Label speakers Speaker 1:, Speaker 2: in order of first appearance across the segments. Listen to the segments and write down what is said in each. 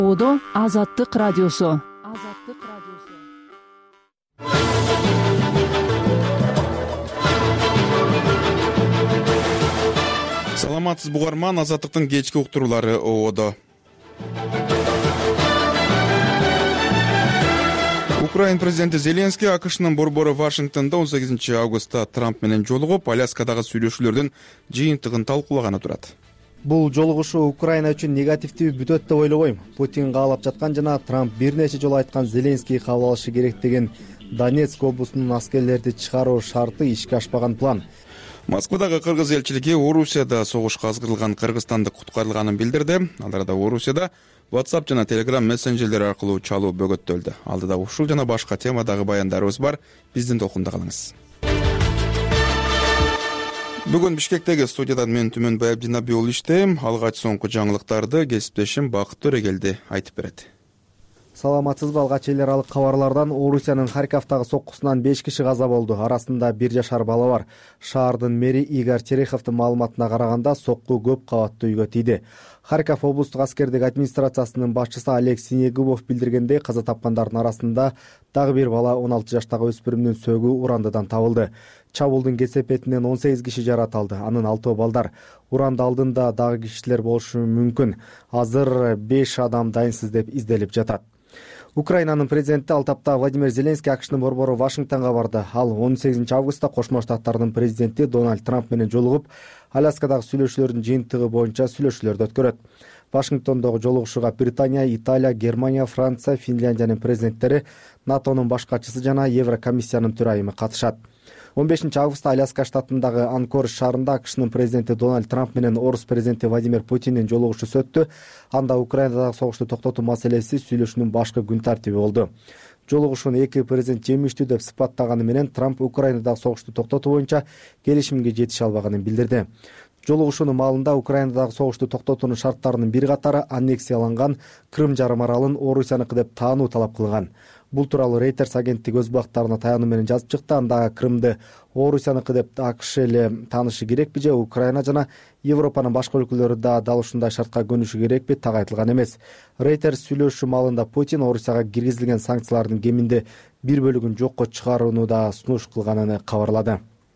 Speaker 1: Одо Азаттык радиосу.
Speaker 2: Саламатсыз бугарман, Азаттыктын кечки уктуруулары Одо. Украин президенти Зеленский АКШнын борбору Вашингтондо 18 августта Трамп менен жолугуп, Аляскадагы сүйлөшүүлөрдүн жыйынтыгын талкуулаганы турат.
Speaker 3: Бул жолугушуу Украина үчүн негативдүү бүтөт деп ойлобойм. Путин каалап жаткан жана Трамп бир нече жолу айткан Зеленский кабыл алышы керек деген Донецк облусунун аскерлерди чыгаруу шарты ишке ашпаган план.
Speaker 2: Москвадагы кыргыз элчилиги Орусияда согушка азгырылган кыргызстандык куткарылганын билдирди. Аларда Орусияда WhatsApp жана Telegram мессенджерлери аркылуу чалуу бөгөттөлдү. Алдыда ушул жана башка темадагы баяндарыбыз бар. Биздин токунда калыңыз. Бүгүн Бишкектеги студиядан мен Түмөнбай Абдинаби уулу иштейм. Алгач соңку жаңылыктарды кесиптешим Бакыт Төрегелди айтып берет.
Speaker 3: Саламатсызбы? Алгач эл аралык кабарлардан Орусиянын Харьковдагы соккусунан 5 киши каза болду. Арасында 1 жашар бала бар. Шаардын мэри Игорь Тереховдун маалыматына караганда сокку көп кабаттуу үйгө тийди. Харьков облустук аскердик администрациясынын башчысы Олег Синегубов билдиргендей, каза тапкандардын арасында дагы бир бала 16 жаштагы өспүрүмдүн сөөгү урандыдан табылды. Чабуулдун кесепетинен 18 киши жараталды. Анын 6 балдар. Уранды алдында дагы кишилер болушу мүмкүн. Азыр 5 адам дайынсыз деп изделип жатат. Украинанын президенти ал тапта Владимир Зеленский АКШнын борбору Вашингтонго барды. Ал 18 августта Кошмо Штаттардын президенти Дональд Трамп менен жолугуп, Аляскадагы сүйлөшүүлөрдүн жыйынтыгы боюнча сүйлөшүүлөрдү өткөрөт. Вашингтондогу жолугушууга Британия, Италия, Германия, Франция, Финляндиянын президенттери, НАТОнун баш катчысы жана Еврокомиссиянын төрайымы катышат. 15 августта Аляска штатындагы Анкоридж шаарында АКШнын президенти Дональд Трамп менен орус президенти Владимир Путиндин жолугушуусу өттү. Анда Украинадагы согушту токтотуу маселеси сүйлөшүүнүн башкы күн тартиби болду. Жолугушууну эки президент жемиштүү деп сыпаттаганы менен Трамп Украинадагы согушту токтотуу боюнча келишимге жетише албаганын билдирди. Жолугушуунун маалында Украинадагы согушту токтотуунун шарттарынын бир катары аннексияланган Крым жарым аралын Орусияныкы деп таануу талап кылган. Бул тууралуу Reuters агенттиги өз бактарына таянуу менен жазып чыкты. Анда Крымды Орусияныкы деп АКШ эле таанышы керекпи же Украина жана Европанын башка өлкөлөрү да дал ушундай шартка көнүшү керекпи так айтылган эмес. Reuters сүйлөшүү маалында Путин Орусияга киргизилген санкциялардын кеминде бир бөлүгүн жокко чыгарууну да сунуш кылганын кабарлады.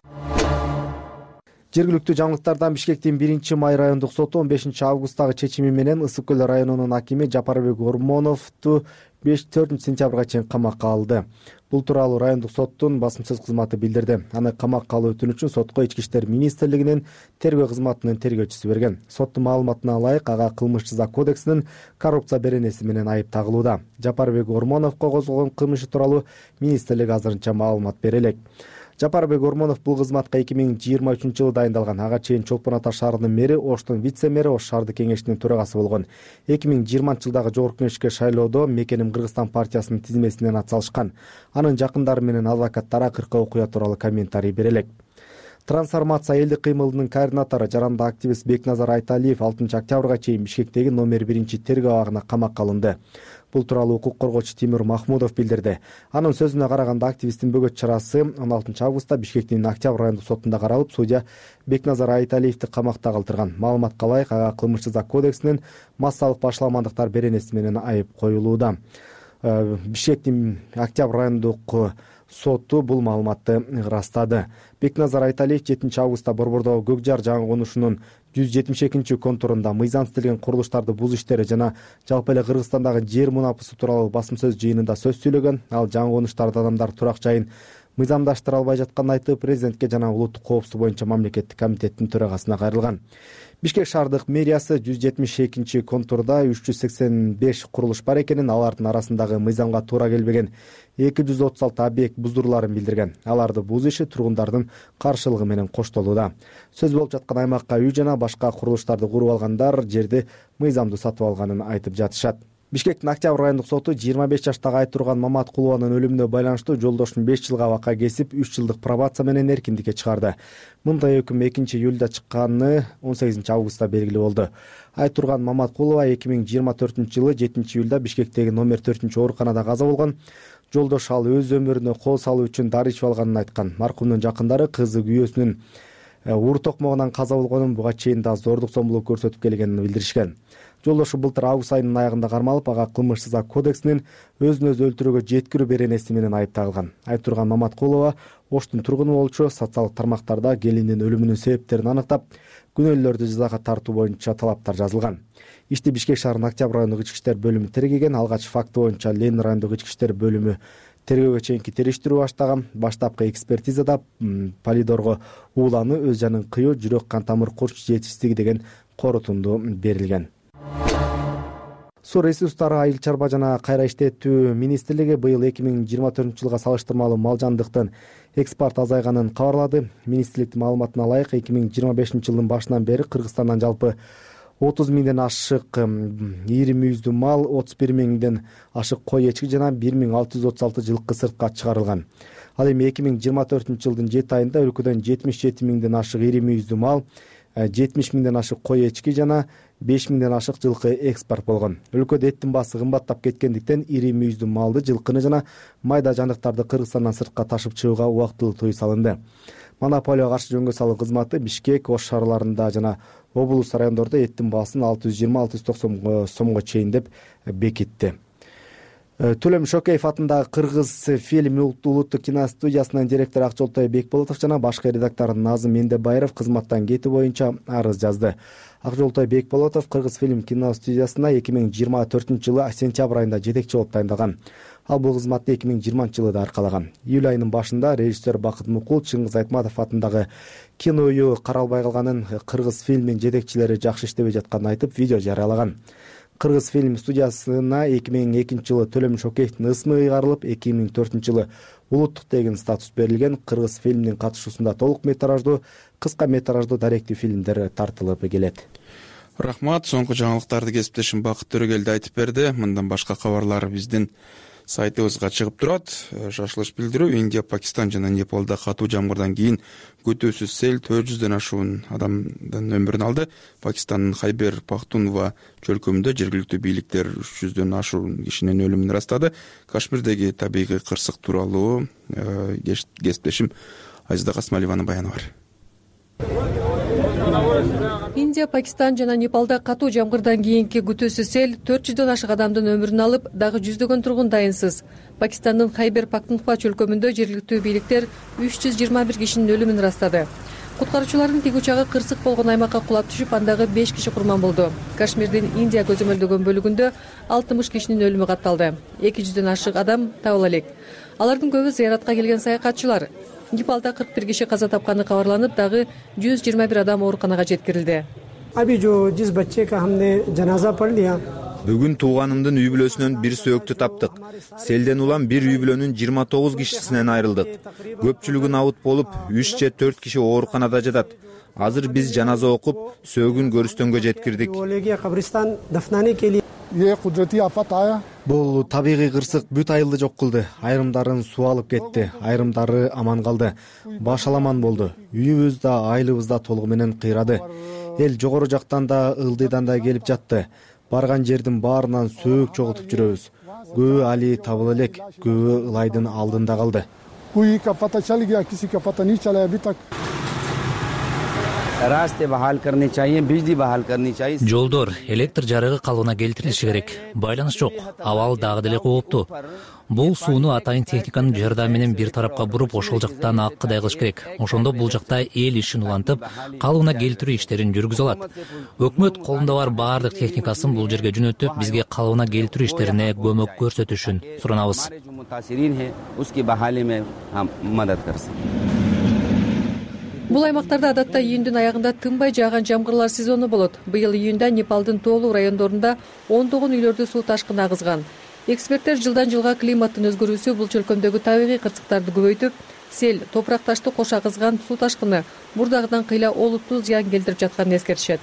Speaker 3: Жергиликтүү жаңылыктардан Бишкектин 1-май райондук соту 15 августтагы чечими менен Ысык көл районунун акими Жапарбек Ормоновду 4 сентябрга чейин камакка алды. Бул тууралуу райондук соттун басымсыз кызматы билдирди. Аны камакка алуу өтүнүчүн сотко Ички иштер министрлигинин тергөө кызматынын тергөөчүсү берген. Соттун маалыматына ылайык, ага кылмыш жаза кодексинин коррупция беренеси менен айып тагылууда. Жапарбек Ормоновго козголгон кылмышы тууралуу министрлик азырынча маалымат бере элек. Жапарбек Ормонов бул кызматка 2023 жылы дайындалган. Ага чейин Чолпон Ата шаарынын мэри, Оштун вице-мэри, Ош шаардык кеңешинин төрагасы болгон. 2020 жылдагы жогорку кеңешке шайлоодо Мекеним Кыргызстан партиясынын тизмесинен ат салышкан. Анын жакындары менен адвокаттары акыркы окуя тууралуу комментарий бере элек. Трансформация элдик кыймылынын координатору жаранды активист Бекназар Айталиев 6 октябрга чейин Бишкектеги номер 1 тергөө абагына камакка алынды. Бул тууралуу укук коргоочу Тимур Махмудов билдирди. Анын сөзүнө караганда активисттин бөгөт чарасы 16 августта Бишкектин Октябрь райондук сотунда каралып, судья Бекназар Айталиевди камакта калтырган. Маалыматка ылайык, ага кылмыш жаза кодексинин массалык башаламандыктар беренеси менен айып коюлууда. Бишкектин Октябрь райондук соту бул маалыматты ырастады. Бекназар Айталиев 7 августта Борбордогу Көкжар жаңы конушунун 172 контурунда мыйзам тизилген курулуштарды бузуу иштери жана жалпы эле Кыргызстандагы жер мунапысы тууралуу басым сөз жыйынында сөз сүйлөгөн. Ал жаңы конуштарда адамдар турак жайын мыйзамдаштыра албай жатканын айтып, президентке жана улуттук коопсуздук боюнча мамлекеттик комитеттин төрагасына кайрылган. Бишкек шаардык мэриясы 172 контурда 385 курулуш бар экенин, алардын арасындагы мыйзамга туура келбеген 236 объект буздурууларын билдирген. Аларды бузуу иши тургундардын каршылыгы менен коштолууда. Сөз болуп жаткан аймакка үй жана башка курулуштарды куруп алгандар жерди мыйзамдуу сатып алганын айтып жатышат. Бишкектин Октябрь райондук соту 25 жаштагы Айтурган Маматкулованын өлүмүнө байланыштуу жолдошун 5 жылга абакка кесип, 3 жылдык пробация менен эркиндикке чыгарды. Мындай өкүм 2 июлда чыкканы 18 августта белгилүү болду. Айтурган Маматкулова 2024 жылы 7 июлда Бишкектеги номер 4 ооруканада каза болгон. Жолдош ал өз өмүрүнө кол салуу үчүн дары ичип алганын айткан. Маркумдун жакындары кызы күйөөсүнүн уур токмогунан каза болгонун, буга чейин да зордук зомбулук көрсөтүп келгенин билдиришкен. Жолдошу былтыр август айынын аягында кармалып, ага кылмыш жаза кодексинин өзүн өзү өлтүрүүгө жеткирүү беренеси менен айыпталган. Айтурган Маматкулова Оштун тургуну болчу, социалдык тармактарда келинин өлүмүнүн себептерин аныктап, күнөөлөрдү жазага тартуу боюнча талаптар жазылган. Ишти Бишкек шаарынын Октябрь райондук ички иштер бөлүмү тергеген. Алгач факты боюнча Ленин райондук ички иштер бөлүмү тергөөгө чейинки териштирүү баштаган. Баштапкы экспертизада Полидорго ууланы, өз жанын кыюу, жүрөк кан тамыр курч жетишсиздиги деген корутунду берилген. Суу ресурстары, айыл чарба жана кайра иштетүү министрлиги быйыл 2024-жылга салыштырмалуу мал жандыктын экспорт азайганын кабарлады. Министрликтин маалыматына ылайык, 2025-жылдын башынан бери Кыргызстандан жалпы 30 миңден ашык ири мүйүздүү мал, 31 миңден ашык кой эчки жана 1636 жылкы сыртка чыгарылган. Ал эми 2024-жылдын 7 айында өлкөдөн 77 миңден ашык ири мүйүздүү мал, 70 миңден ашык кой эчки жана 5 миңден ашык жылкы экспорт болгон. Өлкөдө эттин баасы кымбаттап кеткендиктен ири мүйүздүү малды, жылкыны жана майда жандыктарды Кыргызстандан сыртка ташып чыгууга убактылуу тыюу салынды. Монополияга каршы жөнгө салуу кызматы Бишкек, Ош шаарларында жана облус райондордо эттин баасын 620-690 сомго чейин деп бекитти. Төлөм Шокеев атындагы Кыргыз фильм улуттук киностудиясынын директору Акжолтой Бекболотов жана башкы редактор Назым Мендебайров кызматтан кетүү боюнча арыз жазды. Акжолтой Бекболотов Кыргыз фильм киностудиясына 2024-жылы сентябрь айында жетекчи болуп дайындалган. Ал бул кызматты 2020-жылы да аркалаган. Июль айынын башында режиссер Бакыт Мукул Чыңгыз Айтматов атындагы киною каралбай калганын, Кыргыз фильминин жетекчилери жакшы иштебей жатканын айтып, видео жарыялаган. Кыргыз фильм студиясына 2002-жылы Төлөм Шокеевдин ысмы ыйгарылып, 2004-жылы улуттук деген статус берилген. Кыргыз фильминин катышуусунда толук метраждуу, кыска метраждуу даректүү фильмдер тартылып келет.
Speaker 2: Рахмат. Соңку жаңылыктарды кесиптешим Бакыт Төрөгелди айтып берди. Мындан башка кабарлар биздин сайтыбызга чыгып турат. Шашылыш билдирүү: Индия, Пакистан жана Непалда катуу жамгырдан кийин көтөөсүз сел 400дөн ашуун адамдын өмүрүн алды. Пакистандын Хайбер Пахтунва чөлкөмүндө жергиликтүү бийликтер 300дөн ашуун кишинин өлүмүн ырастады. Кашмирдеги табигый кырсык тууралуу кесиптешим Азиза Касмалиеванын баяны бар.
Speaker 1: Индия, Пакистан жана Непалда катуу жамгырдан кийинки күтүүсүз сел 400дөн ашык адамдын өмүрүн алып, дагы жүздөгөн тургун дайынсыз. Пакистандын Хайбер Пахтунхва чөлкөмүндө жергиликтүү бийликтер 321 кишинин өлүмүн ырастады. Куткаруучулардын тик учагы кырсык болгон аймакка кулап түшүп, андагы 5 киши курман болду. Кашмирдин Индия көзөмөлдөгөн бөлүгүндө 60 кишинин өлүмү катталды. 200дөн ашык адам табыла элек. Алардын көбү зыяратка келген саякатчылар. Непалда 41 киши каза тапканы кабарланып, дагы 121 адам ооруканага жеткирилди.
Speaker 4: Бүгүн тууганымдын үй бүлөсүнөн бир сөөгтү таптык. Селден улам бир үй бүлөнүн 29 кишисинен айрылдык. Көпчүлүгү набыт болуп, 3 же 4 киши ооруканада жатат. Азыр биз жаназа окуп, сөөгүн көрүстөнгө жеткирдик.
Speaker 3: Бул табигый кырсык бүт айылды жок кылды. Айрымдарын суу алып кетти, айрымдары аман калды. Башаламан болду. Үйүбүз да, айылыбыз да толугу менен кыйрады. Эл жогору жактан да, ылдыйдан да келип жатты. Барган жердин баарынан сөөк чогултуп жүрөбүз. Көбү али табыла элек, көбү ылайдын алдында калды.
Speaker 5: Жолдор, электр жарыгы калыбына келтирилиши керек. Байланыш жок, абал дагы деле кооптуу. Бул сууну атайын техниканын жардамы менен бир тарапка буруп, ошол жактан аккыдай кылыш керек. Ошондо бул жакта эл ишин улантып, калыбына келтирүү иштерин жүргүзө алат. Өкмөт колунда бар баардык техникасын бул жерге жөнөтүп, бизге калыбына келтирүү иштерине көмөк көрсөтүшүн суранабыз.
Speaker 1: Бул аймактарда адатта июндүн аягында тынбай жааган жамгырлар сезону болот. Быйыл июнда Непалдын тоолуу райондорунда ондогон үйлөрдү суу ташкыны агызган. Эксперттер жылдан жылга климаттын өзгөрүүсү бул чөлкөмдөгү табигый кырсыктарды көбөйтүп, сел, топурак ташты кошо агызган суу ташкыны мурдагыдан кыйла олуттуу зыян келтирип жатканын эскертишет.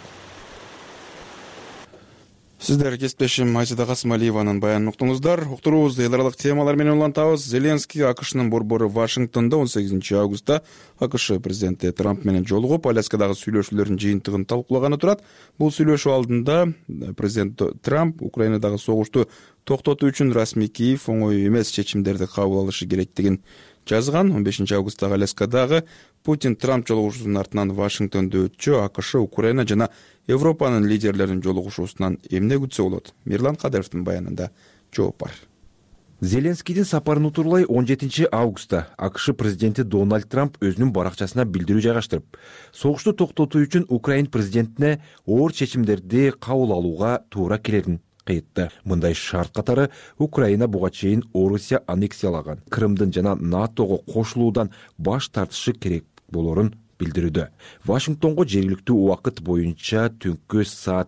Speaker 2: Сиздер кесиптешим Азиза Касмалиеванын баянын уктуңуздар. Уктуруубузду эл аралык темалар менен улантабыз. Зеленский АКШнын борбору Вашингтондо 18 августта АКШ президенти Трамп менен жолугуп, Аляскадагы сүйлөшүүлөрдүн жыйынтыгын талкуулаганы турат. Бул сүйлөшүү алдында президент Трамп Украинадагы согушту токтотуу үчүн расмий Киев оңой эмес чечимдерди кабыл алышы керектигин жазган. 15 августтагы Аляскадагы Путин Трамп жолугушуусунун артынан Вашингтондо өтчү АКШ, Украина жана Европанын лидерлеринин жолугушуусунан эмне күтсө болот? Мирлан Кадыровдун баянында жооп бар.
Speaker 6: Зеленскийдин сапарын утурлай 17 августта АКШ президенти Дональд Трамп өзүнүн баракчасына билдирүү жайгаштырып, согушту токтотуу үчүн Украин президентине оор чечимдерди кабыл алууга туура келерин кыйтты. Мындай шарт катары Украина буга чейин Орусия аннексиялаган Крымдын жана НАТОго кошулуудан баш тартышы керек болорун билдирүүдө. Вашингтонго жергиликтүү убакыт боюнча түнкү саат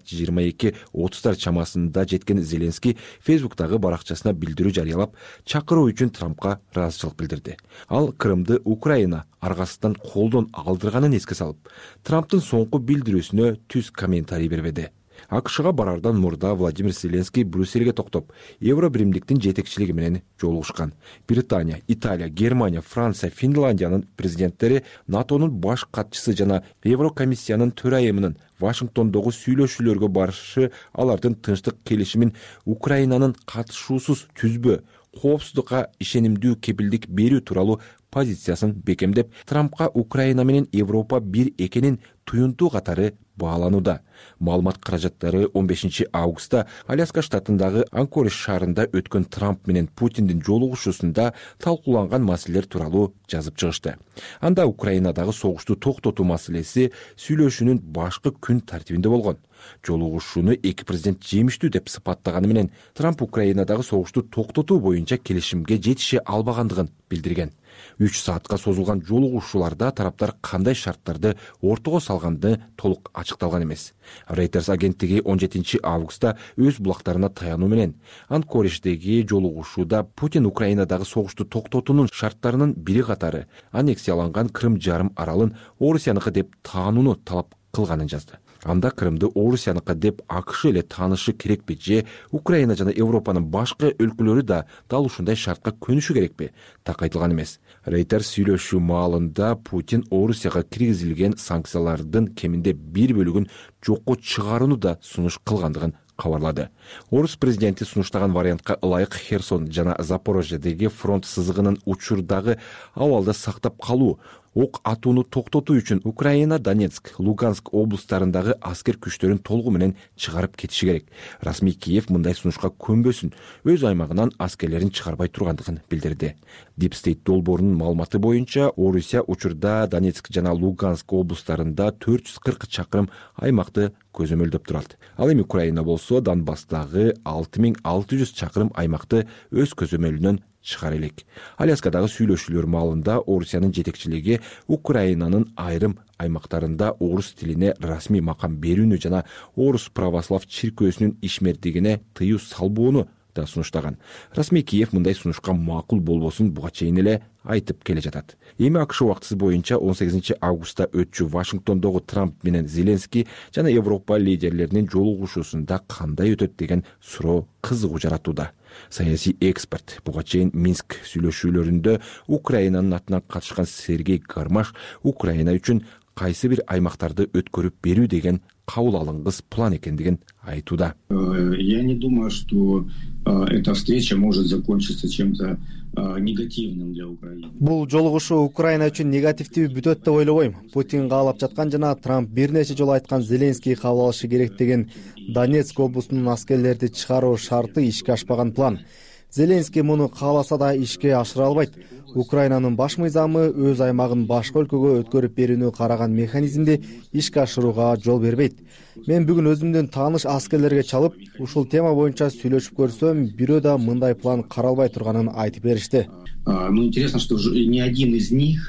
Speaker 6: 22:30 чамасында жеткен Зеленский Фейсбуктагы баракчасына билдирүү жарыялап, чакыруу үчүн Трампка ыраазычылык билдирди. Ал Крымды Украина аргасынан колдон алдырганын эске салып, Трамптын соңку билдирүүсүнө түз комментарий бербеди. АКШга барардан мурда Владимир Зеленский Брюссельге токтоп, Евробиримдиктин жетекчилиги менен жолугушкан. Британия, Италия, Германия, Франция, Финляндиянын президенттери, НАТОнун баш катчысы жана Еврокомиссиянын төрайымынын Вашингтондогу сүйлөшүүлөргө барышы алардын тынчтык келишимин Украинанын катышуусуз түзбө, коопсуздукка ишенимдүү кепилдик берүү тууралуу позициясын бекемдеп, Трампка Украина менен Европа бир экенин туюнтуу катары бааланууда. Маалымат каражаттары 15 августта Аляска штатындагы Анкоридж шаарында өткөн Трамп менен Путиндин жолугушуусунда талкууланган маселелер тууралуу жазып чыгышты. Анда Украинадагы согушту токтотуу маселеси сүйлөшүүнүн башкы күн тартибинде болгон. Жолугушууну эки президент жемиштүү деп сыпаттаганы менен Трамп Украинадагы согушту токтотуу боюнча келишимге жетише албагандыгын билдирген. 3 саатка созулган жолугушууларда тараптар кандай шарттарды ортого салганды толук ачыкталган эмес. Reuters агенттиги 17 августта өз булактарына таянуу менен Анкоридждеги жолугушууда Путин Украинадагы согушту токтотуунун шарттарынын бири катары аннексияланган Крым жарым аралын Орусияныкы деп таанууну талап кылганын жазды. Анда Крымды Орусияныкы деп АКШ эле таанышы керекпи же Украина жана Европанын башка өлкөлөрү да дал ушундай шартка көнүшү керекпи? Так айтылган эмес. Reuters сүйлөшүү маалында Путин Орусияга киргизилген санкциялардын кеминде бир бөлүгүн жокко чыгарууну да сунуш кылгандыгын кабарлады. Орус президенти сунуштаган вариантка ылайык Херсон жана Запорожьедеги фронт сызыгынын учурдагы абалда сактап калуу, ок атууну токтотуу үчүн Украина, Донецк, Луганск облустарындагы аскер күчтөрүн толугу менен чыгарып кетиши керек. Расмий Киев мындай сунушка көнбөсүн, өз аймагынан аскерлерин чыгарбай тургандыгын билдирди. Deep State долбоорунун маалыматы боюнча, Орусия учурда Донецк жана Луганск облустарында 440 чакырым аймакты көзөмөлдөп турат. Ал эми Украина болсо Донбасстагы 6600 чакырым аймакты өз көзөмөлүнөн чыгара элек. Аляскадагы сүйлөшүүлөр маалында Орусиянын жетекчилиги Украинанын айрым аймактарында орус тилине расмий макам берүүнү жана орус православ чиркөөсүнүн ишмердигине тыюу салбоону да сунуштаган. Расмий Киев мындай сунушка макул болбосун буга чейин эле айтып келе жатат. Эми АКШ убактысы боюнча 18 августта өтчү Вашингтондогу Трамп менен Зеленский жана Европа лидерлеринин жолугушуусунда кандай өтөт деген суроо кызыгуу жаратууда. Саясий эксперт буга чейин Минск сүйлөшүүлөрүндө Украинанын атынан катышкан Сергей Гармаш Украина үчүн кайсы бир аймактарды өткөрүп берүү деген кабыл алынгыс план экендигин айтууда.
Speaker 7: Я не думаю, что эта встреча может закончиться чем-то негативным для Украины.
Speaker 3: Бул жолугушуу Украина үчүн негативдүү бүтөт деп ойлобойм. Путин каалап жаткан жана Трамп бир нече жолу айткан Зеленский кабыл алышы керек деген Донецк облусунун аскерлерди чыгаруу шарты ишке ашпаган план. Зеленский муну кааласа да ишке ашыра албайт. Украинанын баш мыйзамы өз аймагын башка өлкөгө өткөрүп берүүнү караган механизмди ишке ашырууга жол бербейт. Мен бүгүн өзүмдүн тааныш аскерлерге чалып, ушул тема боюнча сүйлөшүп көрсөм, бирөө да мындай план каралбай турганын айтып беришти.
Speaker 7: Интересно, что ни один из них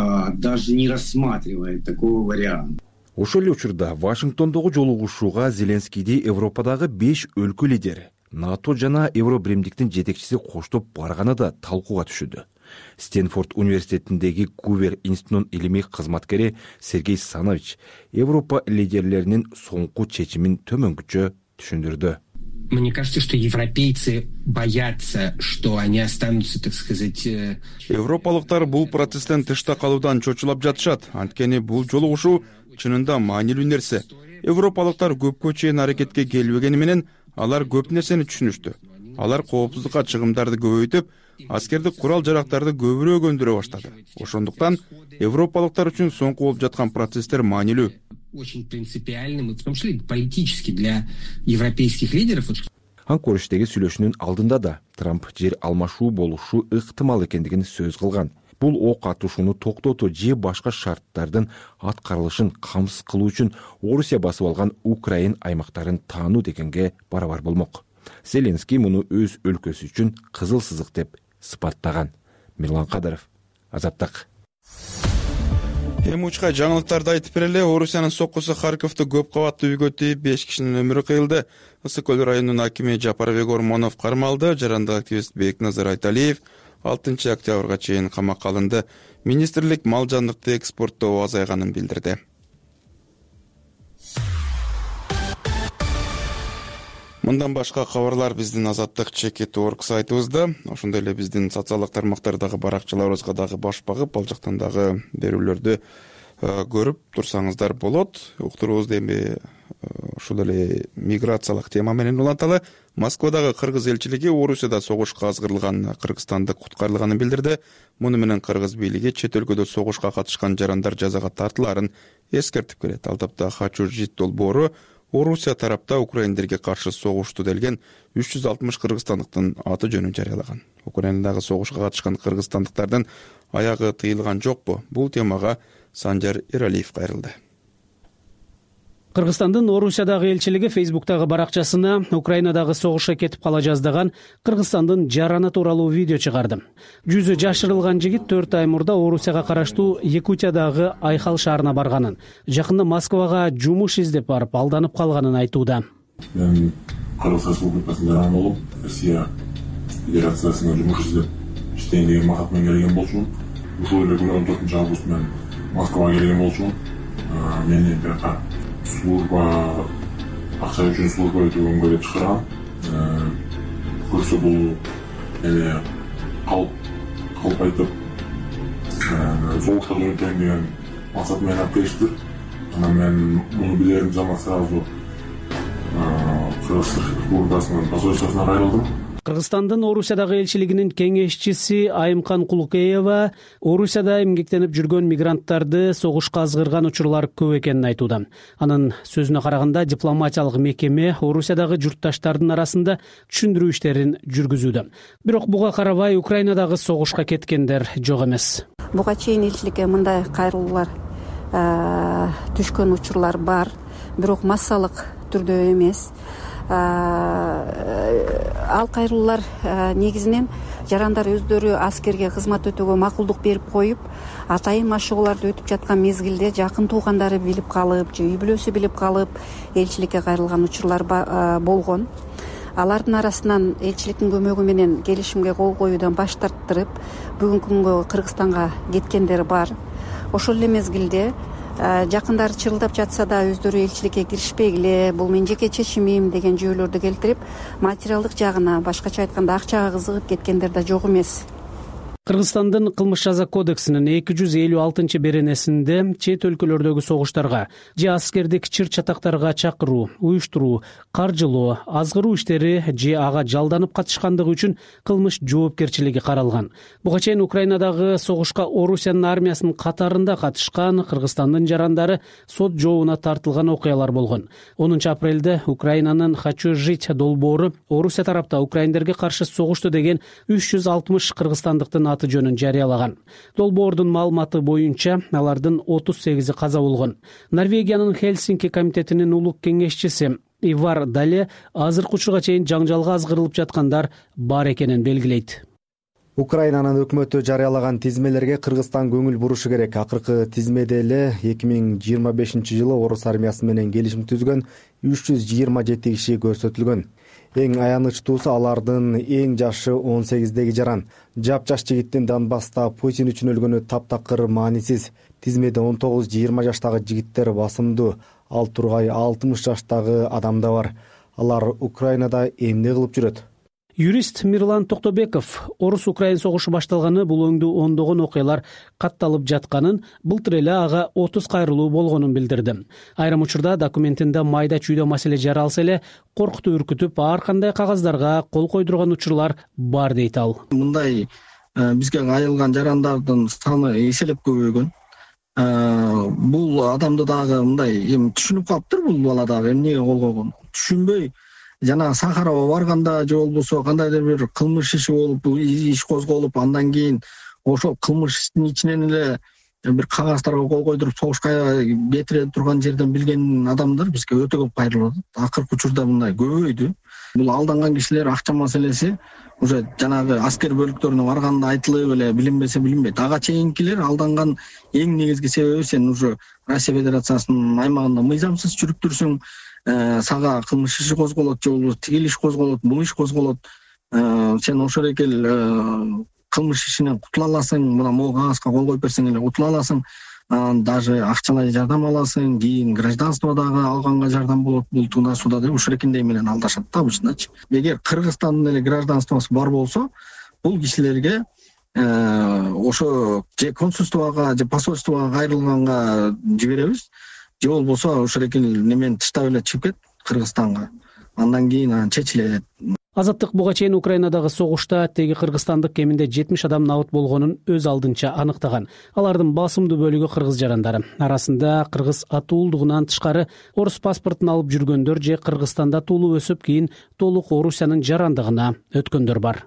Speaker 7: даже не рассматривает такого варианта.
Speaker 6: Ошол эле учурда Вашингтондогу жолугушууга Зеленскийди Европадагы 5 өлкө лидери, НАТО жана Евробиримдиктин жетекчиси коштоп барганы да талкууга түшүдү. Стэнфорд университетиндеги Гувер институтунун илимий кызматкери Сергей Санович Европа лидерлеринин соңку чечимин төмөнгүчө түшүндүрдү.
Speaker 8: Мне кажется, что европейцы боятся, что они останутся, так сказать...
Speaker 2: Европалыктар бул процесстен тышта калуудан чочулап жатышат. Анткени бул жолугушуу чынында маанилүү нерсе. Европалыктар көпкө чейин аракетке келбегени менен алар көп нерсени түшүнүштү. Алар коопсуздукка чыгымдарды көбөйтүп, аскердик курал жарактарды көбүрөөк өндүрө баштады. Ошондуктан европалыктар үчүн соңку болуп жаткан процесстер маанилүү.
Speaker 8: Очень принципиальным, в том числе и политически для европейских лидеров.
Speaker 6: Анкориштеги сүйлөшүүнүн алдында да Трамп жер алмашуу болушу ыктымал экендигин сөз кылган. Бул ок атышууну токтотуу же башка шарттардын аткарылышын камсыз кылуу үчүн Орусия басып алган Украин аймактарын таануу дегенге барабар болмок. Зеленский муну өз өлкөсү үчүн кызыл сызык деп сыпаттаган. Мирлан Кадыров, Азаттык.
Speaker 2: Эми учка жаңылыктарды айтып берели. Орусиянын соккусу Харьковдо көп кабаттуу үйгө тийип 5 кишинин өмүрү кыйылды. Ысык көл районунун акими Жапарбек Ормонов кармалды. Жарандык активист Бекназар Айталиев 6 октябрга чейин камакка алынды. Министрлик мал жандыкты экспорттоо азайганын билдирди. Мындан башка кабарлар биздин Азаттык.org сайтыбызда, ошондой эле биздин социалдык тармактардагы баракчаларыбызга дагы баш багып, ал жактан дагы берүүлөрдү көрүп турсаңыздар болот. Уктуруубузду эми ушул эле миграциялык тема менен уланталы. Москвадагы кыргыз элчилиги Орусияда согушка азгырылган кыргызстандык куткарылганын билдирди. Муну менен кыргыз бийлиги чет өлкөдө согушка катышкан жарандар жазага тартылаарын эскертип келет. Ал тапта Хачу-Жит долбоору Орусия тарапта украиндерге каршы согушту делген 360 кыргызстандыктын аты жөнүн жарыялаган. Украинадагы согушка катышкан кыргызстандыктардын аягы тыйылган жокпу? Бул темага Санжар Иралиев кайрылды.
Speaker 9: Кыргызстандын Орусиядагы элчилиги Фейсбуктагы баракчасына Украинадагы согушка кетип кала жаздаган Кыргызстандын жараны тууралуу видео чыгарды. Жүзү жашырылган жигит 4 ай мурда Орусияга караштуу Якутиядагы Айхал шаарына барганын, жакында Москвага жумуш издеп барып алданып калганын айтууда.
Speaker 10: Мен Кыргыз Республикасынын жараны болуп, Россия Федерациясына жумуш издеп иштейин деген максат менен келген болчумун. Ушул эле күнү 14 август мен Москвага келген болчумун. Мени бияка служба акча үчүн служба өтөгөнгө деп чыгарган. Көрсө бул эми калп айтып согушка жөнөтөйүн деген максат менен алып келишти. Анан мен муну билерим жаман сразу Кыргыз Республикасынын посольствосуна кайрылдым.
Speaker 9: Кыргызстандын Орусиядагы элчилигинин кеңешчиси Айымкан Кулукеева Орусияда эмгектенип жүргөн мигранттарды согушка азгырган учурлар көп экенин айтууда. Анын сөзүнө караганда дипломатиялык мекеме Орусиядагы журтташтардын арасында түшүндүрүү иштерин жүргүзүүдө. Бирок буга карабай Украинадагы согушка кеткендер жок эмес.
Speaker 11: Буга чейин элчиликке мындай кайрылуулар түшкөн учурлар бар, бирок массалык түрдө эмес. Ал кайрылуулар негизинен жарандар өздөрү аскерге кызмат өтөөгө макулдук берип коюп, атайын машыгууларды өтүп жаткан мезгилде жакын туугандары билип калып же үй бүлөсү билип калып элчиликке кайрылган учурлар болгон. Алардын арасынан элчиликтин көмөгү менен келишимге кол коюудан баш тарттырып, бүгүнкү күнгө Кыргызстанга кеткендер бар. Ошол эле мезгилде жакындары чырылдап жатса да өздөрү элчиликке киришпегиле, бул менин жеке чечимим деген жүйөлөрдү келтирип, материалдык жагына, башкача айтканда акчага кызыгып кеткендер да жок эмес.
Speaker 9: Кыргызстандын кылмыш жаза кодексинин 256 беренесинде чет өлкөлөрдөгү согуштарга же аскердик чыр чатактарга чакыруу, уюштуруу, каржылоо, азгыруу иштери же ага жалданып катышкандыгы үчүн кылмыш жоопкерчилиги каралган. Буга чейин Украинадагы согушка Орусиянын армиясынын катарында катышкан Кыргызстандын жарандары сот жообуна тартылган окуялар болгон. 10 апрелде Украинанын Хачу-Жит долбоору Орусия тарапта украиндерге каршы согушту деген 360 кыргызстандыктын аты жөнүн жарыялаган. Долбоордун маалыматы боюнча алардын 38 каза болгон. Норвегиянын Хельсинки комитетинин улук кеңешчиси Ивар Дале азыркы учурга чейин жаңжалга азгырылып жаткандар бар экенин белгилейт.
Speaker 3: Украинанын өкмөтү жарыялаган тизмелерге Кыргызстан көңүл бурушу керек. Акыркы тизмеде эле 2025-жылы орус армиясы менен келишим түзгөн 327 киши көрсөтүлгөн. Эң аянычтуусу алардын эң жашы 18деги жаран. Жапжаш жигиттин Донбасста Путин үчүн өлгөнү таптакыр маанисиз. Тизмеде 19-20 жаштагы жигиттер басымдуу. Ал тургай 60 жаштагы адам да бар. Алар Украинада эмне кылып жүрөт?
Speaker 9: Юрист Мирлан Токтобеков орус украин согушу башталганы бул өңдү ондогон окуялар катталып жатканын, былтыр эле ага 30 кайрылуу болгонун билдирди. Айрым учурда документинде майда чүйдө маселе жаралса эле коркутуп үркүтүп ар кандай кагаздарга кол койдурган учурлар бар дейт ал.
Speaker 12: Мындай бизге айылган жарандардын саны эселеп көбөйгөн. Бул адамды дагы мындай эми түшүнүп калыптыр, бул бала дагы эмнеге кол койгон түшүнбөй, жана Сахарова барганда же болбосо кандайдыр бир кылмыш иши болуп, иш козголуп, андан кийин ошол кылмыш иштин ичинен эле бир кагаздарга кол койдуруп согушка кетире турган жерден билген адамдар бизге өтө көп кайрылып атат. Акыркы учурда мындай көбөйдү. Бул алданган кишилер акча маселеси уже жанагы аскер бөлүктөрүнө барганда айтылып эле билинбесе билинбейт. Ага чейинкилер алданган эң негизги себеби сен уже Россия Федерациясынын аймагында мыйзамсыз жүрүп турсуң, сага кылмыш иши козголот же болбосо тигил иш козголот, бул иш козголот. Сен ошол экел кылмыш ишинен кутула аласың, мына могу кагазга кол коюп берсең эле кутула аласың. Даже акчалай жардам аласың, кийин гражданство дагы алганга жардам болот. Бул тунда суда деп ушурекиндей менен алдашат да обычночу. Эгер Кыргызстандын эле гражданствосу бар болсо, бул кишилерге ошо же консульствого же посольствого кайрылганга жиберебиз, же болбосо ушурекил немени тыштап эле чыгып кет Кыргызстанга. Андан кийин чечилет.
Speaker 9: Азаттык буга чейин Украинадагы согушта теги кыргызстандык кеминде 70 адам набыт болгонун өз алдынча аныктаган. Алардын басымдуу бөлүгү кыргыз жарандары. Арасында кыргыз атуулдугунан тышкары орус паспортун алып жүргөндөр же Кыргызстанда туулуп өсүп кийин толук Орусиянын жарандыгына өткөндөр бар.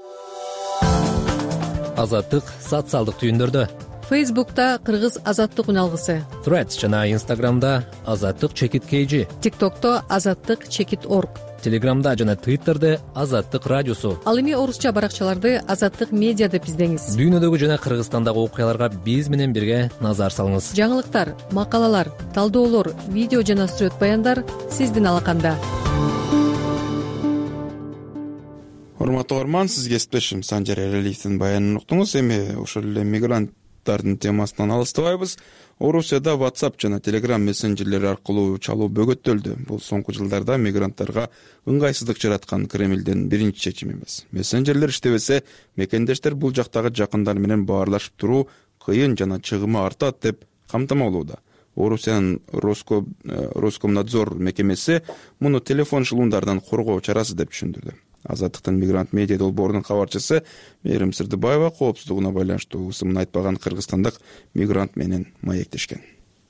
Speaker 5: Азаттык социалдык түйүндөрдө.
Speaker 1: Facebook'ta Kırgız Azatlık Unalgısı,
Speaker 5: Threads жана Instagram'da Azatlık Çekit KG,
Speaker 1: TikTok'ta Azatlık Çekit Org,
Speaker 5: Telegram'da жана Twitter'de Azatlık Radyosu.
Speaker 1: Ал эми орусча баракчаларды Азаттык Медиа деп издеңиз.
Speaker 5: Дүйнөдөгү жана Кыргызстандагы окуяларга биз менен бирге назар салыңыз.
Speaker 1: Жаңылыктар, макалалар, талдоолор, видео жана сүрөт баяндар сиздин алаканда.
Speaker 2: Урматтуу угарман, сизге кесиптешим Санжар Эралиевдин баянын уктуңуз. Эми ошол эле мигранттардын темасынан алыстабайбыз. Орусияда WhatsApp жана Telegram мессенджерлери аркылуу чалуу бөгөттөлдү. Бул соңку жылдарда мигранттарга ыңгайсыздык жараткан Кремлдин биринчи чечими эмес. Мессенджерлер иштебесе, мекендештер бул жактагы жакындар менен баарлашып туруу кыйын жана чыгымы артат деп камтамалоодо. Орусиянын Роскомнадзор мекемеси муну телефон шылуундардан коргоо чарасы деп түшүндүрдү. Азаттыктын мигрант медиа долбоорунун кабарчысы Мээрим Сырдыбаева коопсуздугуна байланыштуу ысымын айтпаган кыргызстандык мигрант менен маектешкен.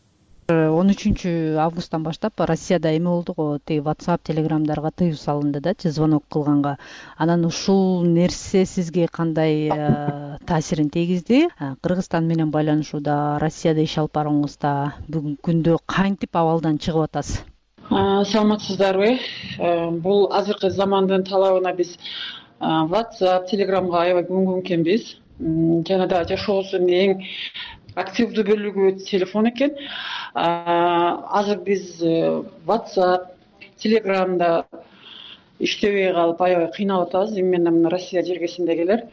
Speaker 13: 13 августтан баштап Россияда эме болду го, теги WhatsApp, Telegramдарга тыюу салынды да, звонок кылганга. Анан ушул нерсе сизге кандай таасирин тийгизди? Кыргызстан менен байланышууда, Россияда иш алып барууңузда бүгүнкү күндө кантип абалдан чыгып атасыз?
Speaker 14: Саламатсыздарбы? Бул азыркы замандын талабына биз WhatsApp, Telegramга аябай көңгөн экенбиз. Жана да жашообуздун эң активдүү бөлүгү телефон экен. Азыр биз WhatsApp, Telegramда иштебей калып аябай кыйналып атабыз. Именно мына Россия жергесиндегилер.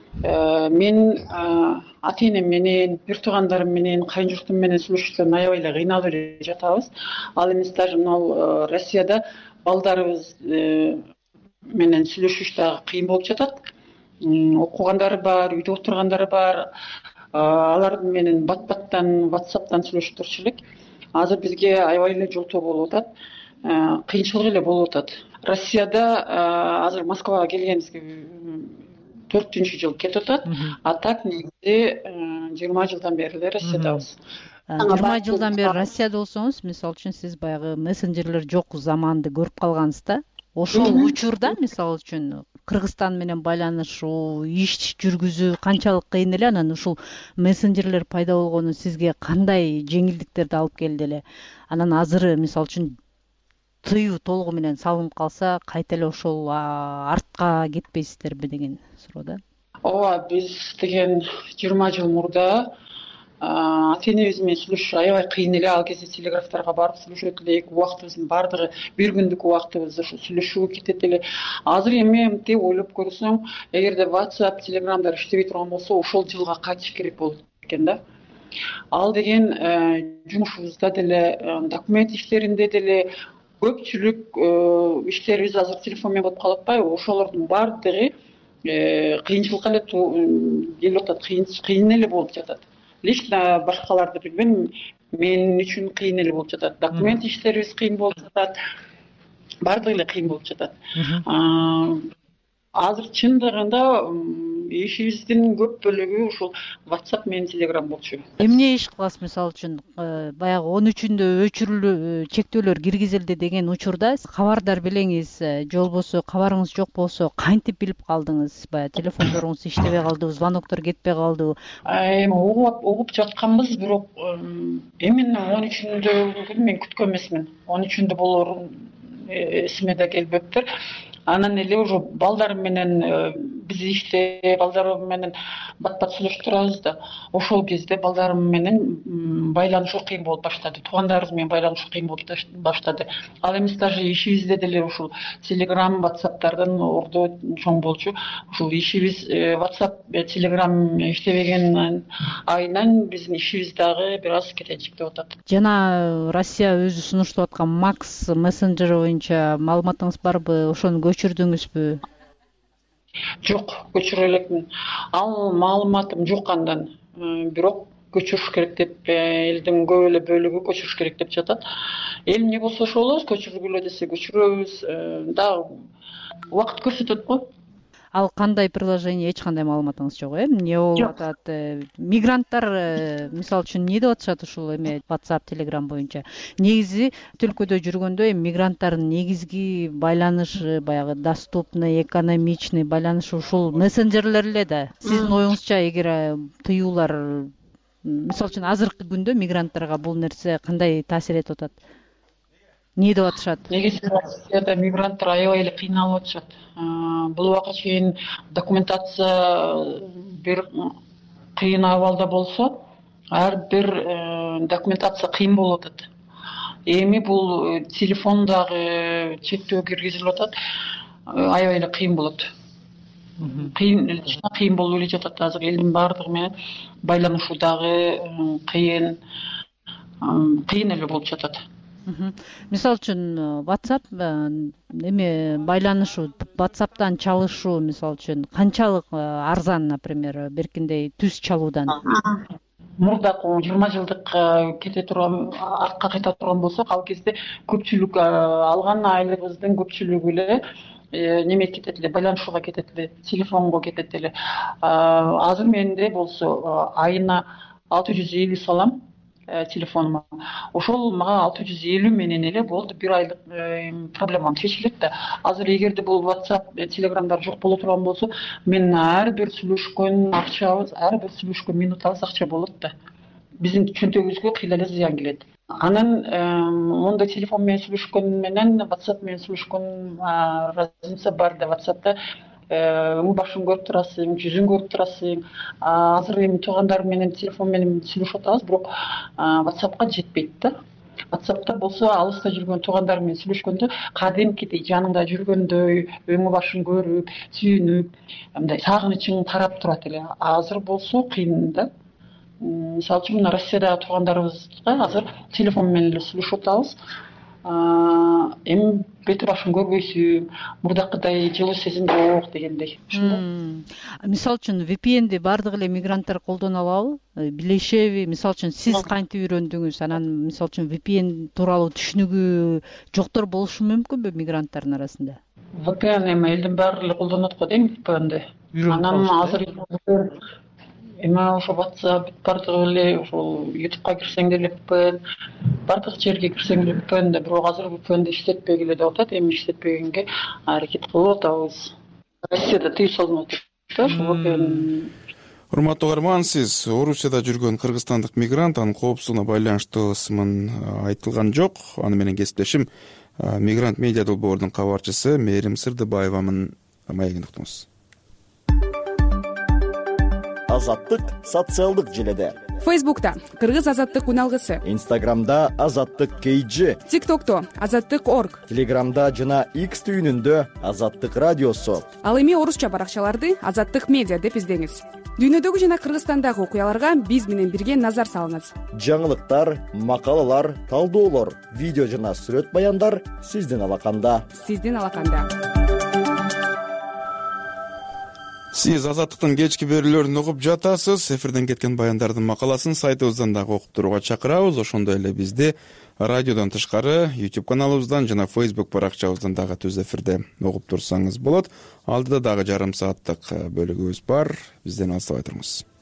Speaker 14: Мен ата-энем менен, бир туугандарым менен, кайын журтум менен сүйлөшүштөн аябай эле кыйналып эле жатабыз. Ал эми даже мына Россияда балдарыбыз менен сүйлөшүш дагы кыйын болуп жатат. Окугандары бар, үйдө отургандары бар. Алар менен бат-баттан, WhatsApp'тан сүйлөшүп турчу элек. Азыр бизге аябай эле жолтоо болуп атат. Кыйынчылык эле болуп атат. Россияда азыр Москвага келгенибизге 4-жыл кетип атат. А так негизи 20 жылдан бери эле Россиядабыз.
Speaker 13: 20 жылдан бери Россияда болсоңуз, мисалы үчүн сиз баягы мессенджерлер жок заманды көрүп калгансыз да. Ошол учурда мисалы үчүн Кыргызстан менен байланышуу, иш жүргүзүү канчалык кыйын эле, анан ушул мессенджерлер пайда болгону сизге кандай жеңилдиктерди алып келди эле? Анан азыр мисалы үчүн тыюу толугу менен салынып калса, кайта эле ошол артка кетпейсиздерби деген суроо да.
Speaker 14: Ооба, биз деген 20 жыл мурда ата-энебиз менен сүйлөшүш аябай кыйын эле. Ал кезде телеграфтарга барып сүйлөшөт элек. Убактыбыздын бардыгы бир күндүк убактыбыз ушу сүйлөшүүгө кетет эле. Азыр эми эмтип ойлоп көрсөң, эгерде WhatsApp, Telegramдар иштебей турган болсо, ошол жылга кайтыш керек болот экен да. Ал деген жумушубузда деле, документ иштеринде деле, көпчүлүк иштерибиз азыр телефон менен болуп калып атпайбы, ошолордун баардыгы кыйынчылыкка эле келип атат, кыйын эле болуп жатат. Лично башкаларды билбейм, мен үчүн кыйын эле болуп жатат. Документ иштерибиз кыйын болуп жатат, баардыгы эле кыйын болуп жатат. Азыр чындыгында ишибиздин көп бөлүгү ушул WhatsApp менен Telegram болчу.
Speaker 13: Эмне иш кыласыз, мисалы үчүн баягы 13-үндө өчүрүлүү чектөөлөр киргизилди деген учурда кабардар белеңиз же болбосо кабарыңыз жок болсо кантип билип калдыңыз? Баягы телефондоруңуз иштебей калдыбы, звоноктор кетпей калдыбы?
Speaker 14: Эми угуп жатканбыз, бирок эмне 13-үндө мен күткөн эмесмин. 13-үндө болорун эсиме да келбептир. Анан эле уже балдарым менен биз иште балдарым менен бат-бат сүйлөшүп турабыз да. Ошол кезде балдарым менен байланышуу кыйын болуп баштады. Туугандарыбыз менен байланышуу кыйын болуп баштады. Ал эмес даже ишибизде деле ушул Telegram, WhatsApp'тардан ордо чоң болчу. Ушул ишибиз WhatsApp, Telegram иштебеген айынан биздин ишибиз дагы бир аз кетенчиктеп атат.
Speaker 13: Жана Россия өзү сунуштап аткан Max мессенджери боюнча маалыматыңыз барбы? Ошону көчүрдүңүзбү?
Speaker 14: Жок, көчүрө элекмин. Ал маалыматым жок андан. Бирок көчүрүш керек деп, элдин көп эле бөлүгү көчүрүш керек деп жатат. Эл эмне болсо ошолобуз, көчүргүлө десе көчүрөбүз. Дагы убакыт көрсөтөт го.
Speaker 13: Ал кандай приложение, эч кандай маалыматыңыз жок, эмне болуп атат? Мигранттар мисалы үчүн эмне деп атышат ушул эме WhatsApp, Telegram боюнча? Негизи өлкөдө жүргөндө эми мигранттардын негизги байланышы, баягы доступный, экономичный байланышы ушул мессенджерлер эле да. Сиздин оюңузча, эгер тыюулар мисалы үчүн азыркы күндө мигранттарга бул нерсе кандай таасир этип атат? Эмне деп атышат?
Speaker 14: Негизи Россияда мигранттар аябай эле кыйналып атышат. Бул убакка чейин документация бир кыйын абалда болсо, ар бир документация кыйын болуп атат. Эми бул телефондагы чектөө киргизилип атат, аябай эле кыйын болот. Кыйын болуп эле жатат. Азыр элдин баардыгы менен байланышуу дагы кыйын эле болуп жатат.
Speaker 13: Мисалы үчүн WhatsApp эме байланышуу, WhatsApp'тан чалышуу мисалы үчүн канчалык арзан, например, беркиндей түз чалуудан?
Speaker 14: Мурдак 20 жылдык кете турган, артка кайта турган болсок, ал кезде көпчүлүк алган айлыгыбыздын көпчүлүгү эле неме кетет эле, байланышууга кетет эле, телефонго кетет эле. Азыр менде болсо айына 650 салам телефонума. Ошол мага 650 менен эле болду, бир айлык проблемам чечилет да. Азыр эгерде бул WhatsApp, Telegramдар жок боло турган болсо, мен ар бир сүйлөшкөн акчабыз, ар бир сүйлөшкөн минутубуз акча болот да. Биздин чөнтөгүбүзгө кыйла эле зыян келет. Анан мондай телефон менен сүйлөшкөн менен WhatsApp менен сүйлөшкөн разница бар да. WhatsApp'та өң башын көрүп турасың, жүзүн көрүп турасың. Азыр эми туугандар менен телефон менен сүйлөшүп атабыз, бирок WhatsApp'ка жетпейт да. WhatsApp'та болсо алыста жүргөн туугандар менен сүйлөшкөндө кадимкидей жаныңда жүргөндөй өң башын көрүп, сүйүнүп, мындай сагынычың тарап турат эле. Азыр болсо кыйын да. Мисалы үчүн мына Россиядагы туугандарыбызга азыр телефон менен эле сүйлөшүп атабыз. Эми бети башын көрбөйсүң, мурдакыдай жылуу сезим жок дегендей.
Speaker 13: Мисалы үчүн VPN'ди бардык эле мигранттар колдоно алабы? Билишеби? Мисалы үчүн сиз кантип үйрөндүңүз? Анан мисалы үчүн VPN тууралуу түшүнүгү жоктор болушу мүмкүнбү мигранттардын арасында?
Speaker 14: VPN эми элдин баары эле колдонот го дейм, VPN'ди. Анан азыр эми ошо WhatsApp бардыгы эле ошол YouTube'га кирсең деле VPN, бардык жерге кирсең деле VPN да, бирок азыр VPN'ди иштетпегиле деп атат. Эми иштетпегенге аракет кылып атабыз. Россияда тыюу салынып атат да VPN.
Speaker 2: Урматтуу угарман, сиз Орусияда жүргөн кыргызстандык мигрант, анын коопсуздугуна байланыштуу ысымын айтылган жок. Аны менен кесиптешим Мигрант медиа долбоордун кабарчысы Мээрим Сырдыбаеванын маегин уктуңуз.
Speaker 15: Азаттык социалдык желеде.
Speaker 16: Фейсбукта Кыргыз азаттык үналгысы.
Speaker 15: Инстаграмда Азаттык KG.
Speaker 16: ТикТокто Азаттык.org.
Speaker 15: Телеграмда жана X түйүнүндө Азаттык радиосу.
Speaker 16: Ал эми орусча баракчаларды Азаттык медиа деп издеңиз. дүйнөдөгү жана Кыргызстандагы окуяларга биз менен бирге назар салыңыз.
Speaker 15: Жаңылыктар, макалалар, талдоолор, видео жана сүрөт баяндар сиздин алаканда.
Speaker 2: Сиз Азаттыктын кечки берүүлөрүн угуп жатасыз. Эфирден кеткен баяндардын макаласын сайтыбыздан дагы окуп турууга чакырабыз. Ошондой эле бизди радиодон тышкары YouTube каналыбыздан жана Facebook баракчабыздан дагы түз эфирде угуп турсаңыз болот. Алдыда дагы жарым сааттык бөлүгүбүз бар. Бизден алыстабай туруңуз.